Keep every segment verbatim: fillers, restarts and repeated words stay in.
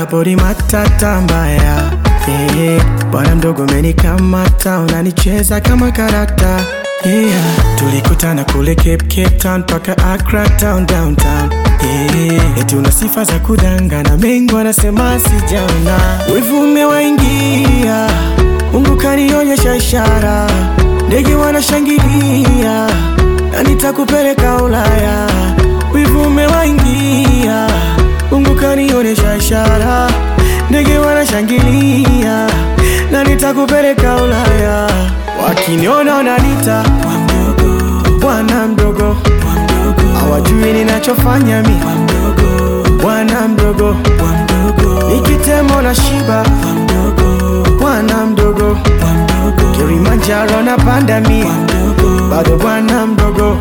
body matata mbaya. Yeah, bwana mdogo umenikamata, unanicheza kama karata. Yeah, tulikutana kule Cape, Cape Town paka Accra town downtown. Yeah, eti una sifa za kudangana, mengi wanasema sijaona. Wivu umewaingia, Mungu kanionyesha ishara. Ndege wanashangilia, na nitakupeleka Ulaya. Wivu umewaingia, Mungu kanionyesha ishara. Ndege wanashangilia, na nitakupeleka Ulaya. Wakiniona wananiita bwana mdogo, hawajui ninachofanya mi bwana mdogo. Nikitemo na shiba bwana mdogo, Kilimanjaro na panda mi bado bwana mdogo.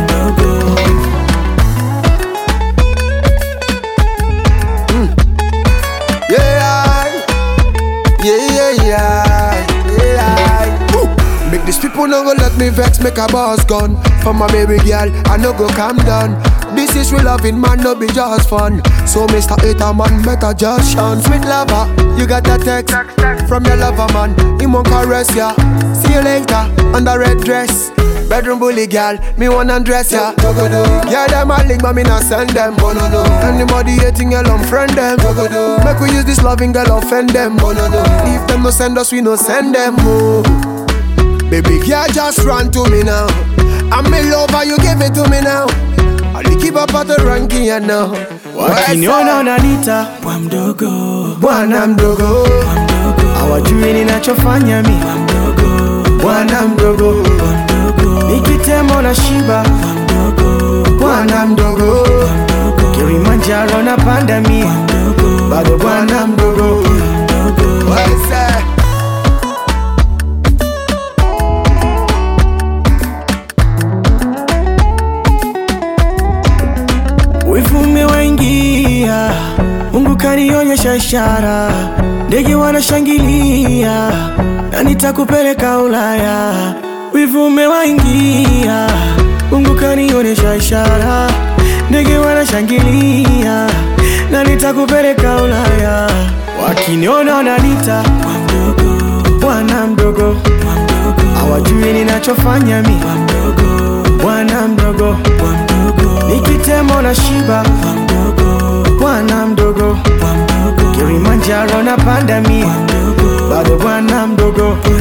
Mm. Yeah, yeah, yeah, yeah, yeah. Woo. Make these people no go let me vex, make a boss gun. For my baby girl, I no go calm down. This is real loving, man, no be just fun. So Mister Hater, man, better just shun. Sweet lover, you got that text from your lover, man. He won't caress ya. See you later, on the red dress. Bedroom bully girl, me wanna undress ya. Yeah, them a link, but me not send them. Anybody hating, girl, unfriend them. Make we use this loving girl, offend them. If them no send us, we no send them. Oh. Baby girl, just run to me now. I'm in love, you give it to me now. I'll keep up at the ranking, you know. Wakiniona wananiita bwana mdogo, bwana mdogo, hawajui ninachofanya mi bwana mdogo. Nikitemo na shiba bwana mdogo, Kilimanjaro na panda mi bado bwana mdogo. What's that? Wivu umewaingia, Mungu kanionyesha ishara. Ndege wanashangilia, na nitakupeleka Ulaya. Wivu umewaingia, Mungu kanionyesha ishara. Ndege wanashangilia, na nitakupeleka Ulaya. Wakiniona wananiita bwana mdogo, hawajui ninachofanya mi bwana mdogo. Nikitemo na shiba bwana mdogo, Kilimanjaro na panda mi bado bwana mdogo.